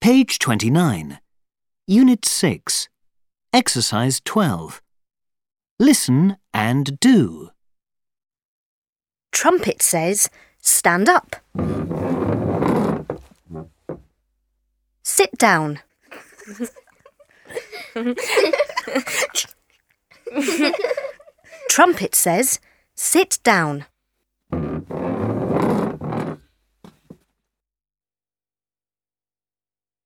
Page 29. Unit 6. Exercise 12. Listen and do. Trumpet says, stand up. Sit down. Trumpet says, sit down.